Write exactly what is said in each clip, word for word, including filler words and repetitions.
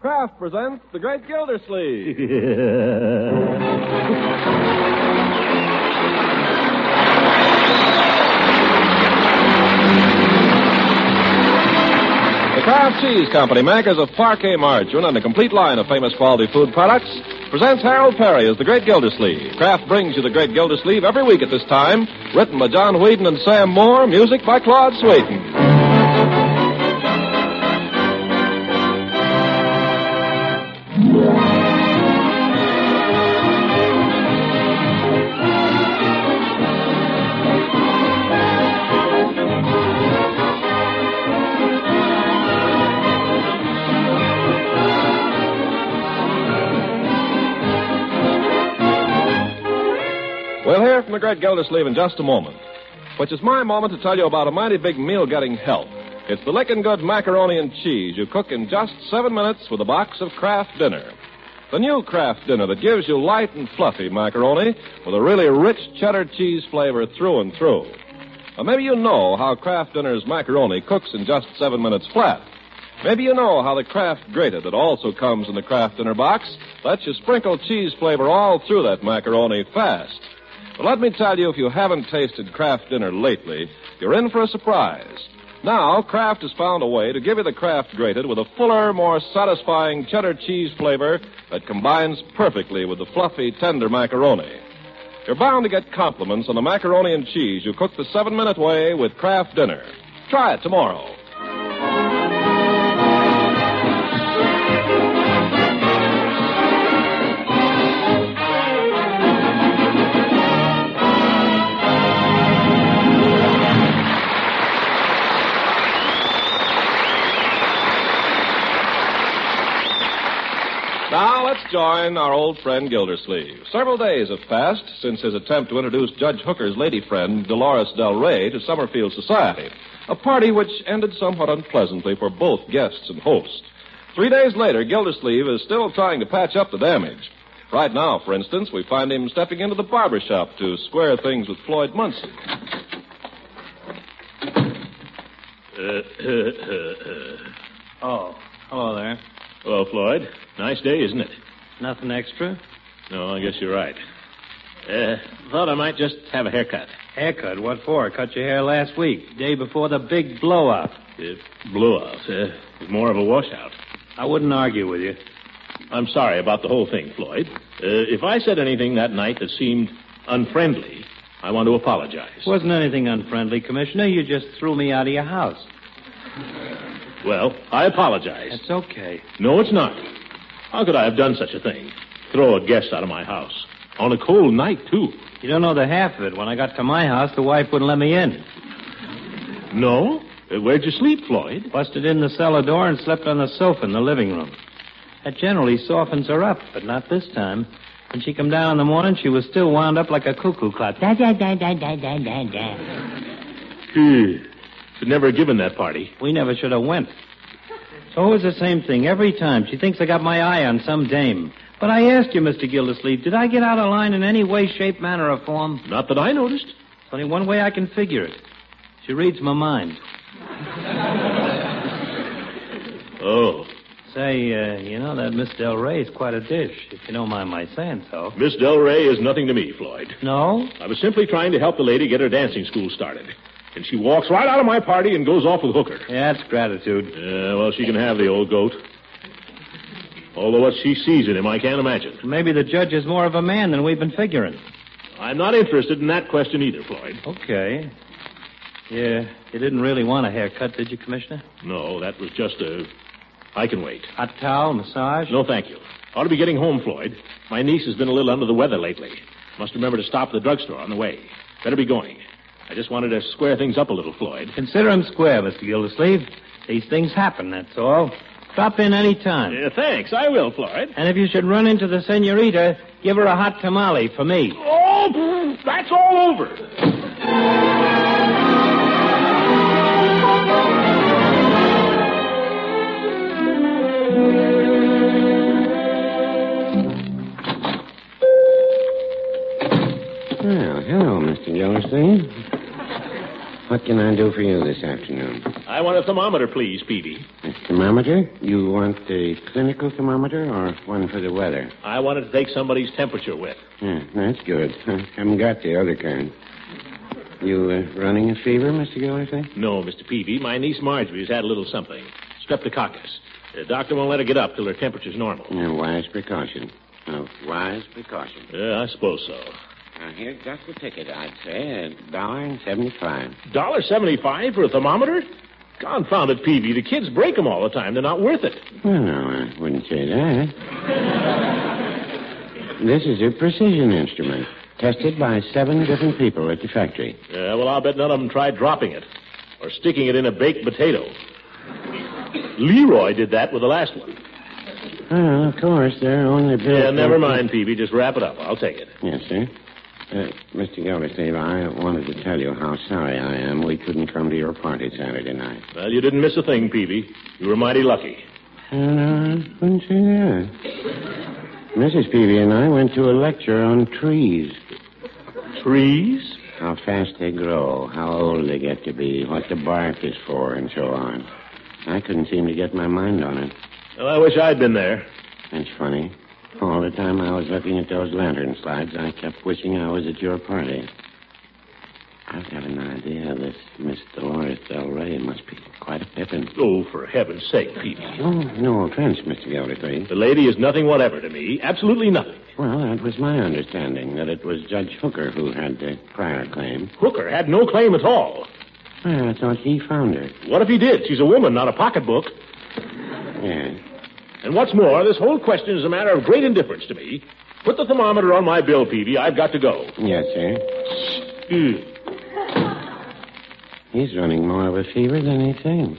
Kraft presents The Great Gildersleeve. The Kraft Cheese Company, makers of Parquet margarine and a complete line of famous quality food products, presents Harold Perry as The Great Gildersleeve. Kraft brings you The Great Gildersleeve every week at this time, written by John Whedon and Sam Moore, music by Claude Swaiten. We'll hear from the Great Gildersleeve in just a moment, which is my moment to tell you about a mighty big meal-getting help. It's the Lickin' Good macaroni and cheese you cook in just seven minutes with a box of Kraft Dinner. The new Kraft Dinner that gives you light and fluffy macaroni with a really rich cheddar cheese flavor through and through. Now, maybe you know how Kraft Dinner's macaroni cooks in just seven minutes flat. Maybe you know how the Kraft Grated that also comes in the Kraft Dinner box lets you sprinkle cheese flavor all through that macaroni fast. But let me tell you, if you haven't tasted Kraft Dinner lately, you're in for a surprise. Now, Kraft has found a way to give you the Kraft Grated with a fuller, more satisfying cheddar cheese flavor that combines perfectly with the fluffy, tender macaroni. You're bound to get compliments on the macaroni and cheese you cook the seven-minute way with Kraft Dinner. Try it tomorrow. Now, let's join our old friend Gildersleeve. Several days have passed since his attempt to introduce Judge Hooker's lady friend, Dolores Del Rey, to Summerfield society, a party which ended somewhat unpleasantly for both guests and host. Three days later, Gildersleeve is still trying to patch up the damage. Right now, for instance, we find him stepping into the barber shop to square things with Floyd Munson. Oh, hello there. Hello, Floyd. Nice day, isn't it? Nothing extra? No, I guess you're right. Uh, thought I might just have a haircut. Haircut? What for? Cut your hair last week, day before the big blowout. Uh, blowout? Uh, it was more of a washout. I wouldn't argue with you. I'm sorry about the whole thing, Floyd. Uh, if I said anything that night that seemed unfriendly, I want to apologize. Wasn't anything unfriendly, Commissioner. You just threw me out of your house. Well, I apologize. It's okay. No, it's not. How could I have done such a thing? Throw a guest out of my house. On a cold night, too. You don't know the half of it. When I got to my house, the wife wouldn't let me in. No? Uh, where'd you sleep, Floyd? Busted in the cellar door and slept on the sofa in the living room. That generally softens her up, but not this time. When she come down in the morning, she was still wound up like a cuckoo clock. Da, da, da, da, da, da, da, da. Hmm. Should never have given that party. We never should have went. It's always the same thing. Every time she thinks I got my eye on some dame. But I asked you, Mister Gildersleeve, did I get out of line in any way, shape, manner, or form? Not that I noticed. There's only one way I can figure it. She reads my mind. Oh. Say, uh, you know, that Miss Del Rey is quite a dish, if you don't mind my saying so. Miss Del Rey is nothing to me, Floyd. No? I was simply trying to help the lady get her dancing school started. And she walks right out of my party and goes off with Hooker. Yeah, that's gratitude. Yeah, well, she can have the old goat. Although what she sees in him, I can't imagine. Maybe the judge is more of a man than we've been figuring. I'm not interested in that question either, Floyd. Okay. Yeah, you didn't really want a haircut, did you, Commissioner? No, that was just a... I can wait. Hot towel, massage? No, thank you. Ought to be getting home, Floyd. My niece has been a little under the weather lately. Must remember to stop at the drugstore on the way. Better be going. I just wanted to square things up a little, Floyd. Consider him square, Mister Gildersleeve. These things happen, that's all. Drop in any time. Uh, thanks, I will, Floyd. And if you should run into the senorita, give her a hot tamale for me. Oh, that's all over. Well, hello, Mister Gildersleeve. What can I do for you this afternoon? I want a thermometer, please, Peavy. A thermometer? You want a clinical thermometer or one for the weather? I wanted to take somebody's temperature with. Yeah, that's good. I haven't got the other kind. You uh, running a fever, Mister Gildersleeve? No, Mister Peavy. My niece Marjorie's had a little something. Streptococcus. The doctor won't let her get up till her temperature's normal. A wise precaution. A wise precaution. Yeah, I suppose so. Now, here's just the ticket, I'd say. A dollar and seventy-five. Dollar seventy-five for a thermometer? Confound it, Peavy. The kids break them all the time. They're not worth it. Well, no, I wouldn't say that. This is a precision instrument. Tested by seven different people at the factory. Yeah, well, I'll bet none of them tried dropping it. Or sticking it in a baked potato. Leroy did that with the last one. Well, of course, they're only built... Yeah, never mind, Peavy. Just wrap it up. I'll take it. Yes, sir. Uh, Mister Gildersleeve, I wanted to tell you how sorry I am we couldn't come to your party Saturday night. Well, you didn't miss a thing, Peavy. You were mighty lucky. Uh, I couldn't say that. Missus Peavy and I went to a lecture on trees. Trees? How fast they grow, how old they get to be, what the bark is for, and so on. I couldn't seem to get my mind on it. Well, I wish I'd been there. That's funny. All the time I was looking at those lantern slides, I kept wishing I was at your party. I've got an idea. This Miss Dolores Del Rey must be quite a pippin. Oh, for heaven's sake, Peavy. Oh, no offense, Mister Gildersleeve. The lady is nothing whatever to me. Absolutely nothing. Well, that was my understanding, that it was Judge Hooker who had the prior claim. Hooker had no claim at all. Well, I thought he found her. What if he did? She's a woman, not a pocketbook. Yeah. And what's more, this whole question is a matter of great indifference to me. Put the thermometer on my bill, Peavy. I've got to go. Yes, sir. Mm. He's running more of a fever than he thinks.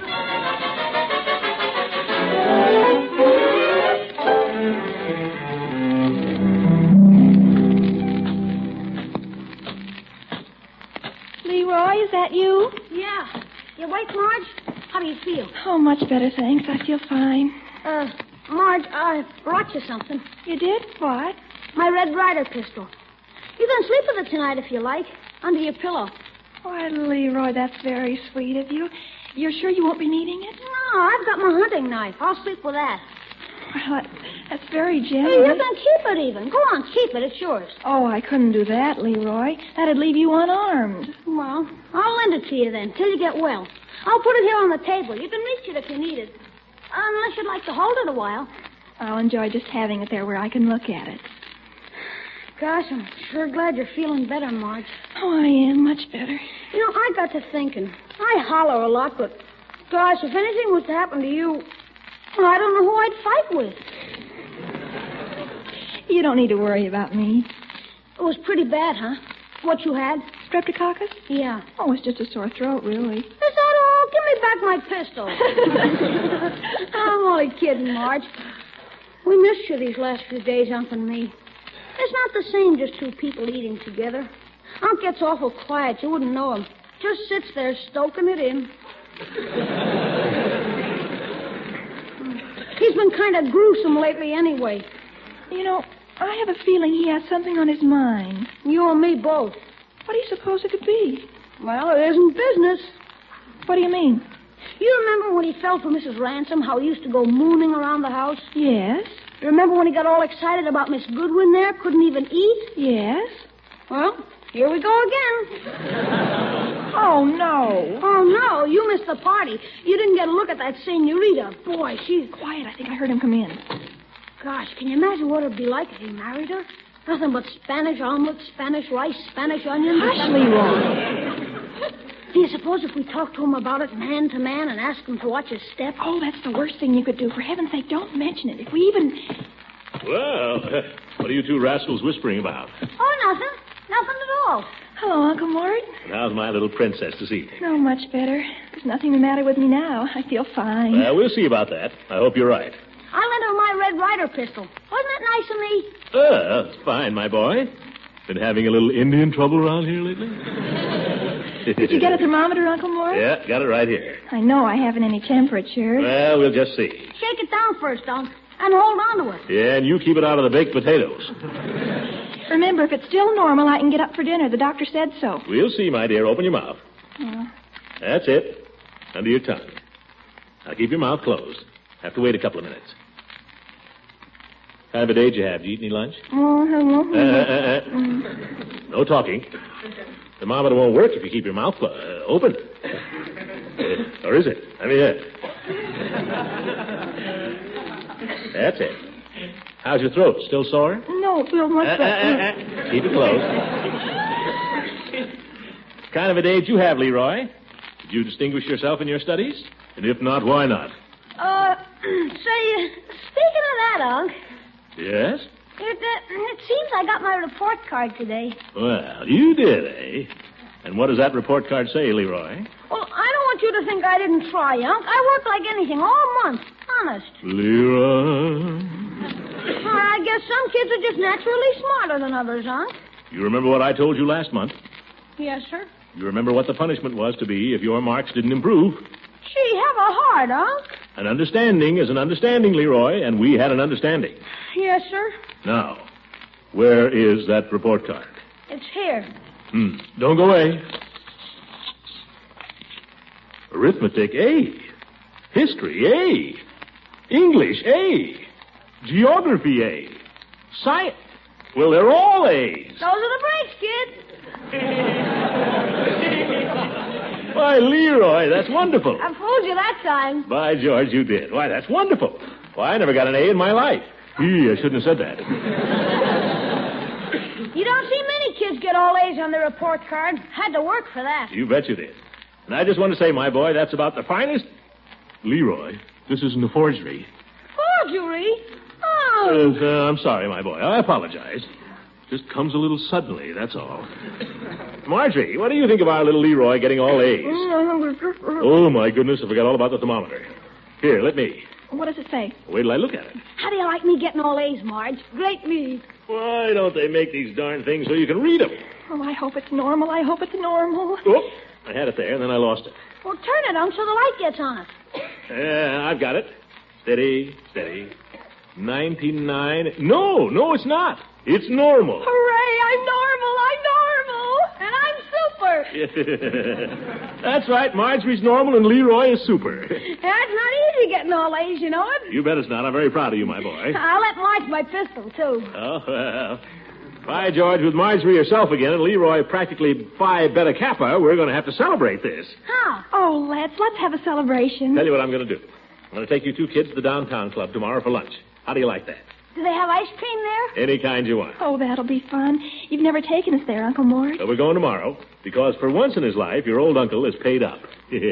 Leroy, is that you? Yeah. You awake, Marge? How do you feel? Oh, much better, thanks. I feel fine. Uh, Marge, I brought you something. You did? What? My Red Ryder pistol. You can sleep with it tonight if you like, under your pillow. Why, Leroy, that's very sweet of you. You're sure you won't be needing it? No, I've got my hunting knife. I'll sleep with that. Well, that, that's very Hey, generous. you can keep it even. Go on, keep it. It's yours. Oh, I couldn't do that, Leroy. That'd leave you unarmed. Well, I'll lend it to you then, till you get well. I'll put it here on the table. You can reach it if you need it. Unless you'd like to hold it a while. I'll enjoy just having it there where I can look at it. Gosh, I'm sure glad you're feeling better, Marge. Oh, I am much better. You know, I got to thinking. I holler a lot, but gosh, if anything was to happen to you, well, I don't know who I'd fight with. You don't need to worry about me. It was pretty bad, huh? What you had? Streptococcus? Yeah. Oh, it's just a sore throat, really. Is that all? Give me back my pistol. I'm only kidding, Marge. We missed you these last few days, Unc and me. It's not the same just two people eating together. Unc gets awful quiet. You wouldn't know him. Just sits there stoking it in. He's been kind of gruesome lately anyway. You know, I have a feeling he has something on his mind. You and me both. What do you suppose it could be? Well, it isn't business. What do you mean? You remember when he fell for Missus Ransom, how he used to go mooning around the house? Yes. You remember when he got all excited about Miss Goodwin there, couldn't even eat? Yes. Well, here we go again. Oh, no. Oh, no, you missed the party. You didn't get a look at that senorita. Boy, she's... Quiet, I think I heard him come in. Gosh, can you imagine what it'd be like if he married her? Nothing but Spanish omelet, Spanish rice, Spanish onions. Hush, Leroy. Do you suppose if we talked to him about it man to man and asked him to watch his step? Oh, that's the worst thing you could do. For heaven's sake, don't mention it. If we even... Well, what are you two rascals whispering about? Oh, nothing. Nothing at all. Hello, Uncle Mort. And how's my little princess this evening? No, much better. There's nothing the matter with me now. I feel fine. Well, we'll see about that. I hope you're right. I lent her my Red Ryder pistol. Wasn't it nice of me? Uh, that's fine, my boy. Been having a little Indian trouble around here lately? Did you get a thermometer, Uncle Mort? Yeah, got it right here. I know I haven't any temperature. Well, we'll just see. Shake it down first, Unc, and hold on to it. Yeah, and you keep it out of the baked potatoes. Remember, if it's still normal, I can get up for dinner. The doctor said so. We'll see, my dear. Open your mouth. Yeah. That's it. Under your tongue. Now keep your mouth closed. Have to wait a couple of minutes. What kind of a day did you have? Did you eat any lunch? Oh, hello. Uh, uh, uh. No talking. The thermometer won't work if you keep your mouth clo- uh, open. Uh, or is it? I mean, uh... That's it. How's your throat? Still sore? No, it feels much Uh, uh, better. uh, uh. Keep it closed. What kind of a day did you have, Leroy? Did you distinguish yourself in your studies? And if not, why not? Uh, say, speaking of that, Unc, Yes? it, uh, it seems I got my report card today. Well, you did, eh? And what does that report card say, Leroy? Well, I don't want you to think I didn't try, Unc. I worked like anything all month. Honest. Leroy. Well, I guess some kids are just naturally smarter than others, Unc. You remember what I told you last month? Yes, sir. You remember what the punishment was to be if your marks didn't improve? She have a heart, Unc. An understanding is an understanding, Leroy, and we had an understanding. Yes, sir. Now, where is that report card? It's here. Hmm. Don't go away. Arithmetic, A. History, A. English, A. Geography, A. Science. Well, they're all A's. Those are the breaks, kid. Why, Leroy, that's wonderful. I fooled you that time. By George, you did. Why, that's wonderful. Why, I never got an A in my life. Gee, I shouldn't have said that. You don't see many kids get all A's on their report card. Had to work for that. You bet you did. And I just want to say, my boy, that's about the finest... Leroy, this isn't a forgery. Forgery? Oh. Uh, uh, I'm sorry, my boy. I apologize. Just comes a little suddenly, that's all. Marjorie, what do you think of our little Leroy getting all A's? Oh, my goodness, I forgot all about the thermometer. Here, let me. What does it say? Wait till I look at it. How do you like me getting all A's, Marge? Great me. Why don't they make these darn things so you can read them? Oh, I hope it's normal. I hope it's normal. Oh, I had it there, and then I lost it. Well, turn it on so the light gets on it. Yeah, I've got it. Steady, steady. ninety-nine. No, no, it's not. It's normal. Hooray, I'm normal. I'm normal. And I'm super. That's right. Marjorie's normal and Leroy is super. That's not easy getting all A's, you know it. You bet it's not. I'm very proud of you, my boy. I'll let Marge my pistol, too. Oh, well. By George, with Marjorie herself again and Leroy practically Phi Beta Kappa, we're going to have to celebrate this. How? Oh, let's. Let's have a celebration. Tell you what I'm going to do. I'm going to take you two kids to the downtown club tomorrow for lunch. How do you like that? Do they have ice cream there? Any kind you want. Oh, that'll be fun. You've never taken us there, Uncle Mort. So we're going tomorrow because for once in his life, your old uncle is paid up.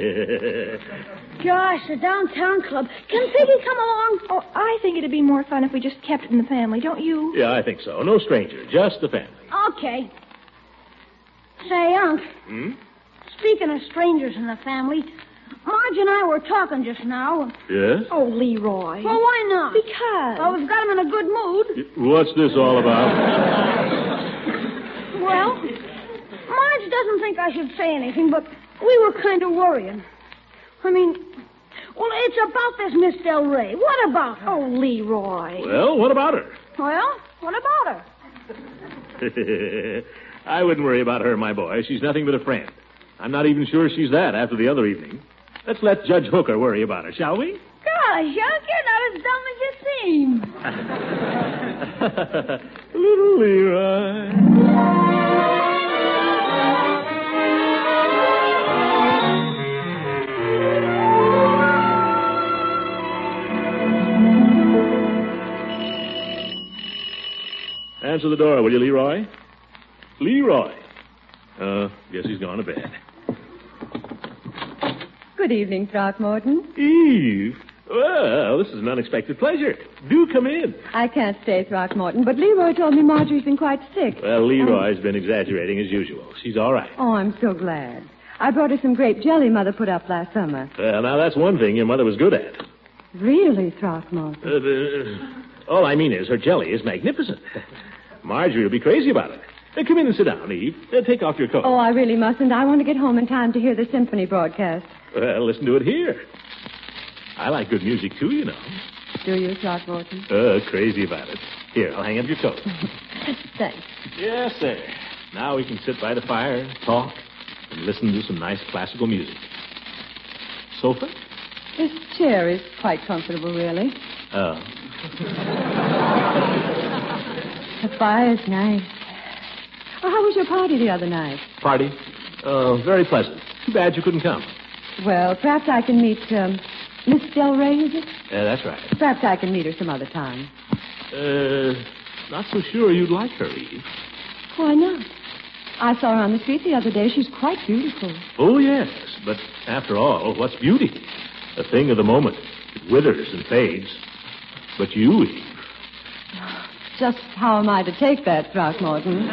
Gosh, the downtown club. Can Piggy come along? Oh, I think it'd be more fun if we just kept it in the family, don't you? Yeah, I think so. No stranger, just the family. Okay. Say, Unc, Hmm? speaking of strangers in the family, Marge and I were talking just now. Yes? Oh, Leroy. Well, why not? Because. Well, we've got him in a good mood. What's this all about? Well, Marge doesn't think I should say anything, but we were kind of worrying. I mean, well, it's about this Miss Del Rey. What about her? Oh, Leroy. Well, what about her? Well, what about her? I wouldn't worry about her, my boy. She's nothing but a friend. I'm not even sure she's that after the other evening. Let's let Judge Hooker worry about her, shall we? Gosh, Unc, you're not as dumb as you seem. Little Leroy. Answer the door, will you, Leroy? Leroy. Uh, guess he's gone to bed. Good evening, Throckmorton. Eve. Well, this is an unexpected pleasure. Do come in. I can't stay, Throckmorton, but Leroy told me Marjorie's been quite sick. Well, Leroy's been exaggerating as usual. She's all right. Oh, I'm so glad. I brought her some grape jelly Mother put up last summer. Well, now, that's one thing your mother was good at. Really, Throckmorton? Uh, uh, all I mean is her jelly is magnificent. Marjorie will be crazy about it. Uh, come in and sit down, Eve. Uh, take off your coat. Oh, I really mustn't. I want to get home in time to hear the symphony broadcast. Well, listen to it here. I like good music, too, you know. Do you, Throckmorton? Uh, crazy about it. Here, I'll hang up your coat. Thanks. Yes, sir. Now we can sit by the fire and talk. and listen to some nice classical music. Sofa? This chair is quite comfortable, really. Oh. The fire's nice. Oh, how was your party the other night? Party? Oh, very pleasant. Too bad you couldn't come. Well, perhaps I can meet um, Miss Del Rey, is it? Yeah, that's right. Perhaps I can meet her some other time. Uh, not so sure you'd like her, Eve. Why not? I saw her on the street the other day. She's quite beautiful. Oh, yes, but after all, what's beauty? A thing of the moment. It withers and fades. But you, Eve. Just how am I to take that, Throckmorton?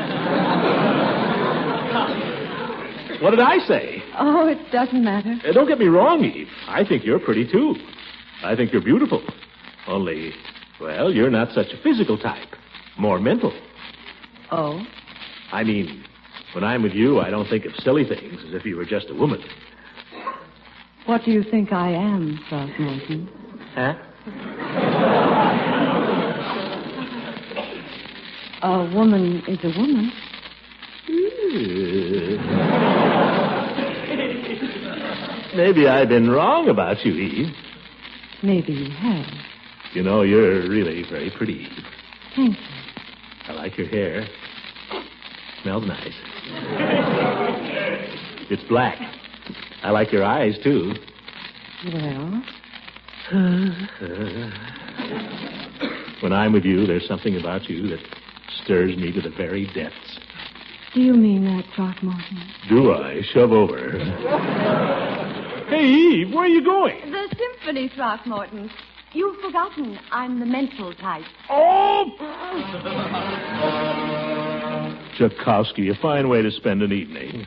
What did I say? Oh, it doesn't matter. Uh, don't get me wrong, Eve. I think you're pretty, too. I think you're beautiful. Only, well, you're not such a physical type. More mental. Oh? I mean, when I'm with you, I don't think of silly things as if you were just a woman. What do you think I am, Throckmorton? Huh? A woman is a woman. Maybe I've been wrong about you, Eve. Maybe you have. You know, you're really very pretty, Eve. Thank you. I like your hair. Smells nice. It's black. I like your eyes, too. Well? When I'm with you, there's something about you that stirs me to the very depths. Do you mean that, Throckmorton? Do I? Shove over. Hey, Eve, where are you going? The symphony, Throckmorton. You've forgotten I'm the mental type. Oh! Tchaikovsky, a fine way to spend an evening.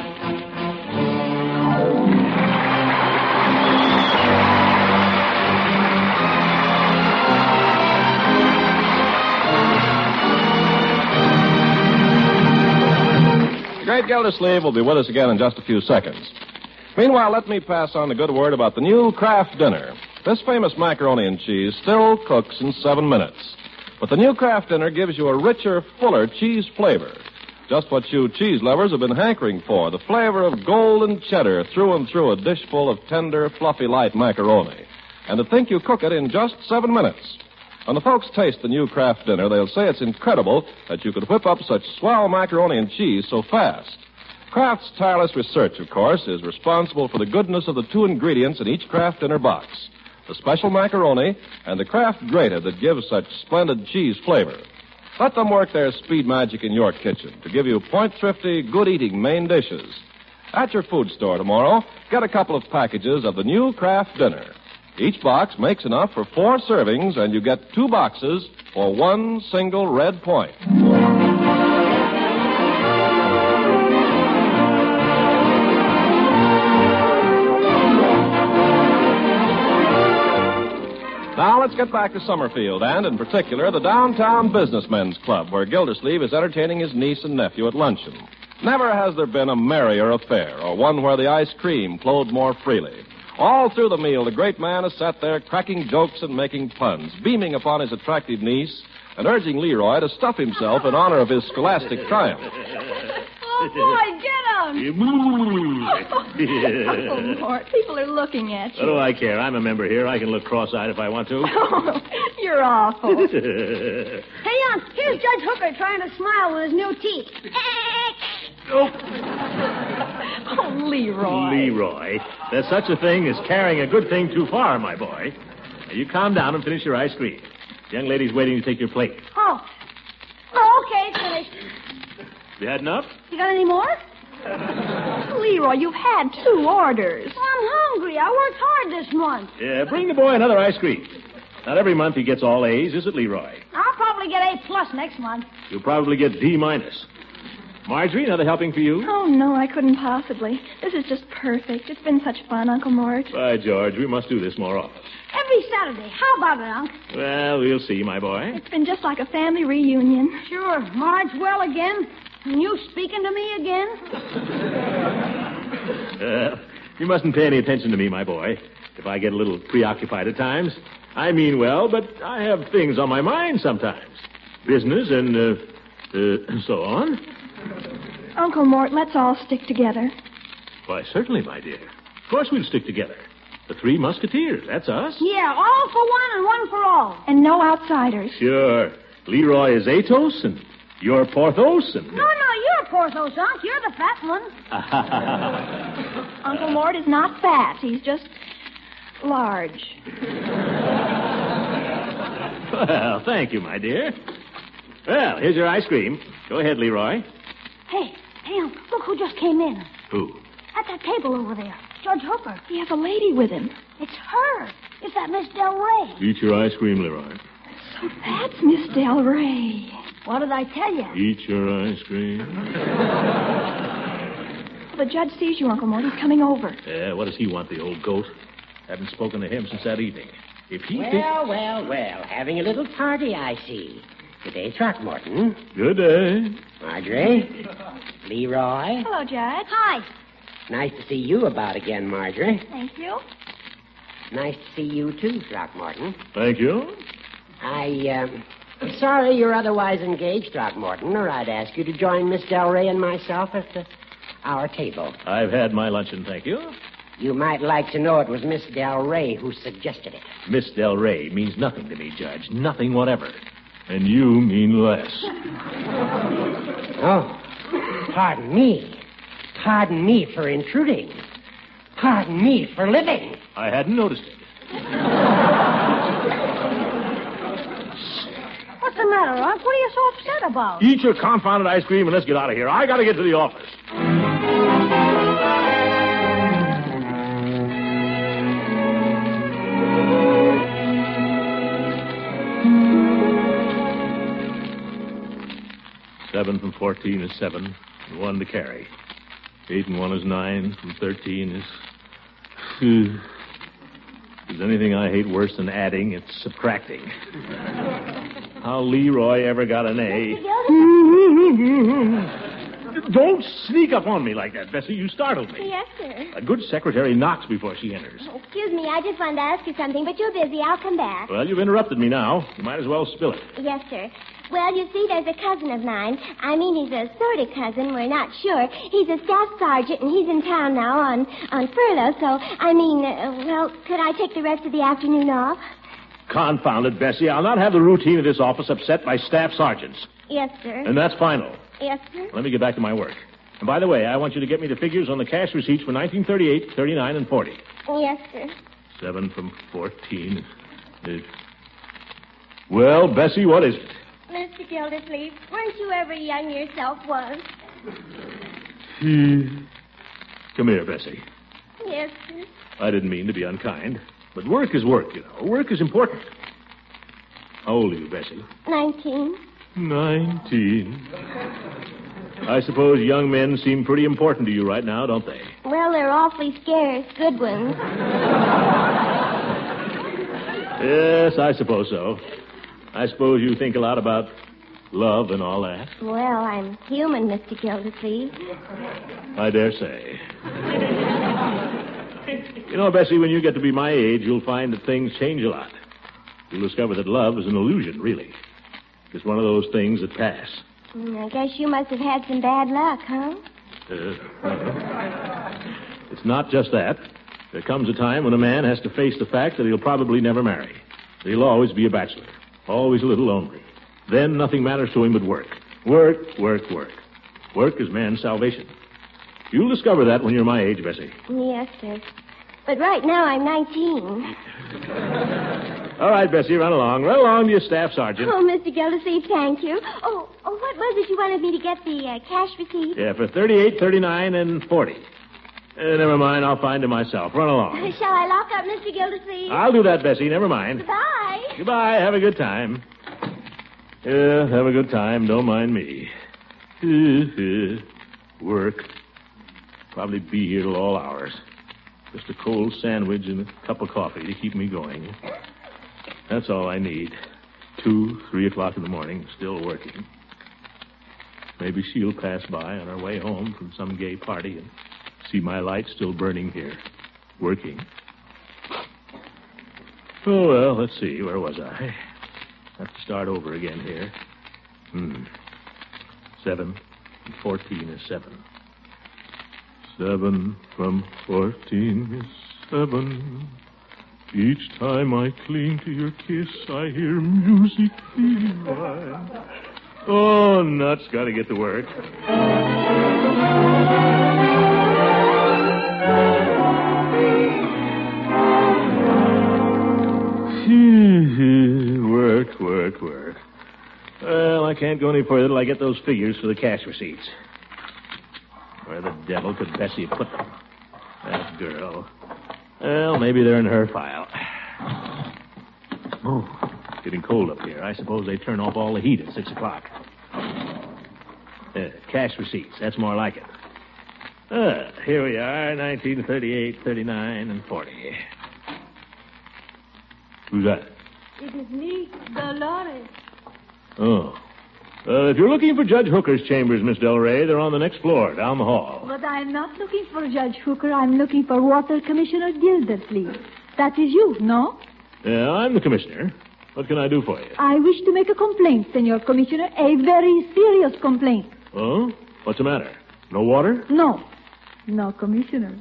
The great Gildersleeve will be with us again in just a few seconds. Meanwhile, let me pass on a good word about the new Kraft Dinner. This famous macaroni and cheese still cooks in seven minutes. But the new Kraft Dinner gives you a richer, fuller cheese flavor. Just what you cheese lovers have been hankering for, the flavor of golden cheddar through and through a dish full of tender, fluffy, light macaroni. And to think you cook it in just seven minutes. When the folks taste the new Kraft Dinner, they'll say it's incredible that you could whip up such swell macaroni and cheese so fast. Kraft's tireless research, of course, is responsible for the goodness of the two ingredients in each Kraft Dinner box. The special macaroni and the Kraft grated that gives such splendid cheese flavor. Let them work their speed magic in your kitchen to give you point-thrifty, good-eating main dishes. At your food store tomorrow, get a couple of packages of the new Kraft Dinner. Each box makes enough for four servings, and you get two boxes for one single red point. Now let's get back to Summerfield, and in particular, the Downtown Businessmen's Club, where Gildersleeve is entertaining his niece and nephew at luncheon. Never has there been a merrier affair, or one where the ice cream flowed more freely. All through the meal, the great man has sat there cracking jokes and making puns, beaming upon his attractive niece, and urging Leroy to stuff himself in honor of his scholastic triumph. Oh, boy, get him! Uncle Mort, people are looking at What you. do I care? I'm a member here. I can look cross-eyed if I want to. Oh, you're awful. Hey, Unc, here's Judge Hooker trying to smile with his new teeth. Oh. Oh, Leroy. Leroy, there's such a thing as carrying a good thing too far, my boy. Now, you calm down and finish your ice cream. The young lady's waiting to take your plate. Oh. Oh, okay, finished. You had enough? You got any more? Leroy, you've had two orders. Well, I'm hungry. I worked hard this month. Yeah, bring the boy another ice cream. Not every month he gets all A's, is it, Leroy? I'll probably get A plus next month. You'll probably get D minus. Marjorie, another helping for you? Oh, no, I couldn't possibly. This is just perfect. It's been such fun, Uncle Mort. By George, we must do this more often. Every Saturday. How about it, Unc? Well, we'll see, my boy. It's been just like a family reunion. Sure. Marge well again. And you speaking to me again? Uh, you mustn't pay any attention to me, my boy. If I get a little preoccupied at times, I mean well, but I have things on my mind sometimes. Business and, uh, uh, so on. Uncle Mort, let's all stick together. Why, certainly, my dear. Of course we'll stick together. The Three Musketeers, that's us. Yeah, all for one and one for all. And no outsiders. Sure. Leroy is Athos, and you're Porthos, and... No, no, you're Porthos, Unc. You're the fat one. Uncle Mort is not fat. He's just large. Well, thank you, my dear. Well, here's your ice cream. Go ahead, Leroy. Hey, hey, Unc, look who just came in. Who? At that table over there. Judge Hooker. He has a lady with him. It's her. It's that Miss Del Rey. Eat your ice cream, Leroy. So that's Miss Del Rey. What did I tell you? Eat your ice cream. The judge sees you, Uncle Mort. He's coming over. Yeah, what does he want, the old goat? Haven't spoken to him since that evening. If he Well, thinks... well, well. Having a little party, I see. Good day, Throckmorton. Good day. Marjorie. Leroy. Hello, Judge. Hi. Nice to see you about again, Marjorie. Thank you. Nice to see you, too, Throckmorton. Thank you. I, um, I'm sorry you're otherwise engaged, Throckmorton, or I'd ask you to join Miss Del Rey and myself at the, our table. I've had my luncheon, thank you. You might like to know it was Miss Del Rey who suggested it. Miss Del Rey means nothing to me, Judge. Nothing whatever. And you mean less. Oh, pardon me. Pardon me for intruding. Pardon me for living. I hadn't noticed it. What's the matter, Unc? What are you so upset about? Eat your confounded ice cream and let's get out of here. I got to get to the office. Seven from fourteen is seven, and one to carry. Eight and one is nine, from thirteen is... If there's anything I hate worse than adding, it's subtracting. How Leroy ever got an A... Don't sneak up on me like that, Bessie. You startled me. Yes, sir. A good secretary knocks before she enters. Oh, excuse me, I just wanted to ask you something, but you're busy. I'll come back. Well, you've interrupted me now. You might as well spill it. Yes, sir. Well, you see, there's a cousin of mine. I mean, he's a sort of cousin. We're not sure. He's a staff sergeant, and he's in town now on, on furlough, so, I mean, uh, well, could I take the rest of the afternoon off? Confound it, Bessie. I'll not have the routine of this office upset by staff sergeants. Yes, sir. And that's final. Yes, sir. Let me get back to my work. And by the way, I want you to get me the figures on the cash receipts for nineteen thirty-eight, thirty-nine, and forty. Yes, sir. Seven from fourteen. Is... Well, Bessie, what is it? Mister Gildersleeve, weren't you ever young yourself once? Come here, Bessie. Yes, sir. I didn't mean to be unkind, but work is work, you know. Work is important. How old are you, Bessie? Nineteen. Nineteen. I suppose young men seem pretty important to you right now, don't they? Well, they're awfully scarce. Good ones. Yes, I suppose so. I suppose you think a lot about love and all that. Well, I'm human, Mister Gildersleeve. I dare say. You know, Bessie, when you get to be my age, you'll find that things change a lot. You'll discover that love is an illusion, really. It's one of those things that pass. Mm, I guess you must have had some bad luck, huh? Uh, it's not just that. There comes a time when a man has to face the fact that he'll probably never marry. He'll always be a bachelor. Always a little lonely. Then nothing matters to him but work. Work, work, work. Work is man's salvation. You'll discover that when you're my age, Bessie. Yes, sir. But right now I'm nineteen. All right, Bessie, run along. Run along to your staff sergeant. Oh, Mister Gildersleeve, thank you. Oh, oh, what was it you wanted me to get the uh, cash receipt? Yeah, for thirty-eight, thirty-nine, and forty. Uh, never mind, I'll find it myself. Run along. Shall I lock up, Mister Gildersleeve? I'll do that, Bessie. Never mind. Goodbye. Goodbye. Have a good time. Yeah, have a good time. Don't mind me. Work. Probably be here till all hours. Just a cold sandwich and a cup of coffee to keep me going. That's all I need. Two, three o'clock in the morning, still working. Maybe she'll pass by on her way home from some gay party and see my light still burning here, working. Oh, well, let's see. Where was I? Have to start over again here. Hmm. Seven and fourteen is seven. Seven from fourteen is seven. Each time I cling to your kiss, I hear music divine. Oh, nuts. Gotta get to work. Work, work, work. Well, I can't go any further till I get those figures for the cash receipts. Where the devil could Bessie put them? That girl. Well, maybe they're in her file. Oh, it's getting cold up here. I suppose they turn off all the heat at six o'clock. Uh, cash receipts. That's more like it. Uh, here we are, nineteen thirty-eight, thirty-nine, and forty. Who's that? It is me, Dolores. Oh. Uh, if you're looking for Judge Hooker's chambers, Miss Del Rey, they're on the next floor, down the hall. But I'm not looking for Judge Hooker. I'm looking for Water Commissioner Gildersleeve. That is you, no? Yeah, I'm the commissioner. What can I do for you? I wish to make a complaint, Senor Commissioner. A very serious complaint. Oh? What's the matter? No water? No. No, Commissioner.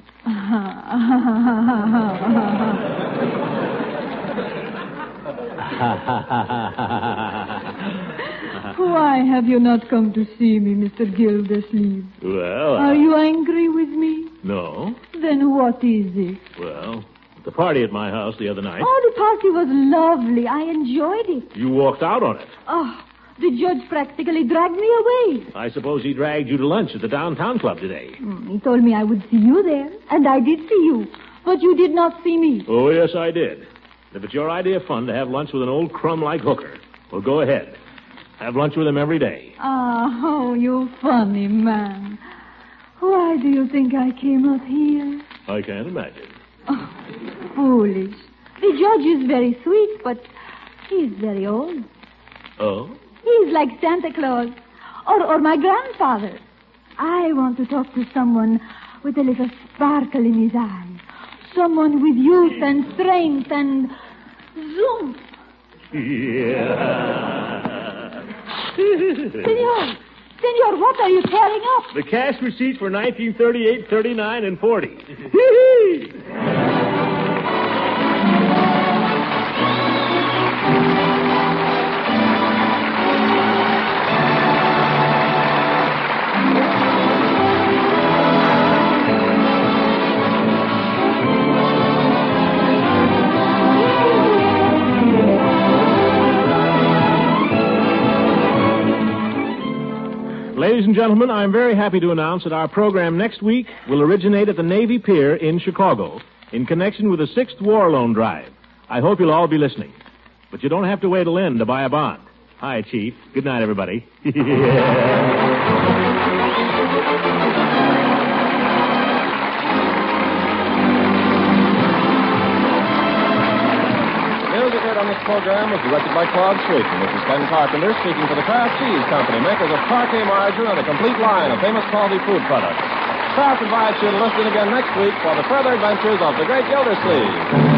Why have you not come to see me, Mister Gildersleeve? Well, Are I... you angry with me? No. Then what is it? Well, at the party at my house the other night... Oh, the party was lovely. I enjoyed it. You walked out on it. Oh, the judge practically dragged me away. I suppose he dragged you to lunch at the downtown club today. Mm, he told me I would see you there, and I did see you. But you did not see me. Oh, yes, I did. If it's your idea of fun to have lunch with an old crumb like Hooker, well, go ahead. Have lunch with him every day. Oh, you funny man. Why do you think I came up here? I can't imagine. Oh, foolish. The judge is very sweet, but he's very old. Oh? He's like Santa Claus. Or, or my grandfather. I want to talk to someone with a little sparkle in his eye. Someone with youth and strength and zoom. Yeah. Senor, Senor, what are you tearing up? The cash receipts for nineteen thirty-eight, thirty-nine, and forty. Ladies and gentlemen, I'm very happy to announce that our program next week will originate at the Navy Pier in Chicago in connection with the sixth War Loan Drive. I hope you'll all be listening. But you don't have to wait till end to buy a bond. Hi, Chief. Good night, everybody. Music heard on this program was directed by Claude Sweeten. This is Ken Carpenter speaking for the Kraft Cheese Company, makers of parquet margarine and a complete line of famous quality food products. Kraft invites you to listen again next week for the further adventures of the great Gildersleeve.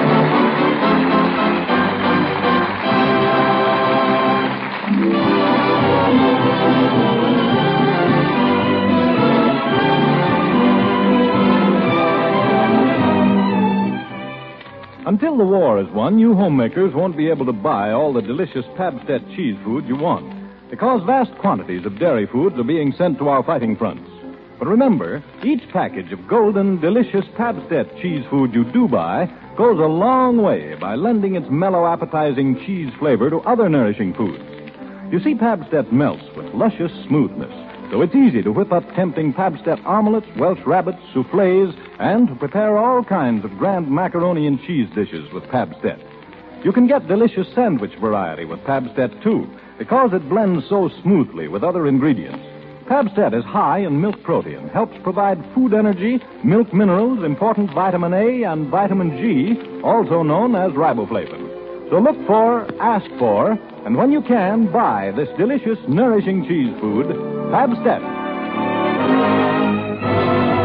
Until the war is won, you homemakers won't be able to buy all the delicious Pabstet cheese food you want, because vast quantities of dairy foods are being sent to our fighting fronts. But remember, each package of golden, delicious Pabstet cheese food you do buy goes a long way by lending its mellow, appetizing cheese flavor to other nourishing foods. You see, Pabstet melts with luscious smoothness, so it's easy to whip up tempting Pabstet omelets, Welsh rabbits, soufflés, and to prepare all kinds of grand macaroni and cheese dishes with Pabstet. You can get delicious sandwich variety with Pabstet, too, because it blends so smoothly with other ingredients. Pabstet is high in milk protein, helps provide food energy, milk minerals, important vitamin A and vitamin G, also known as riboflavin. So look for, ask for, and when you can, buy this delicious, nourishing cheese food, Pabstet.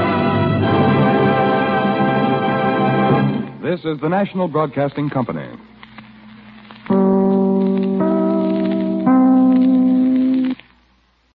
This is the National Broadcasting Company.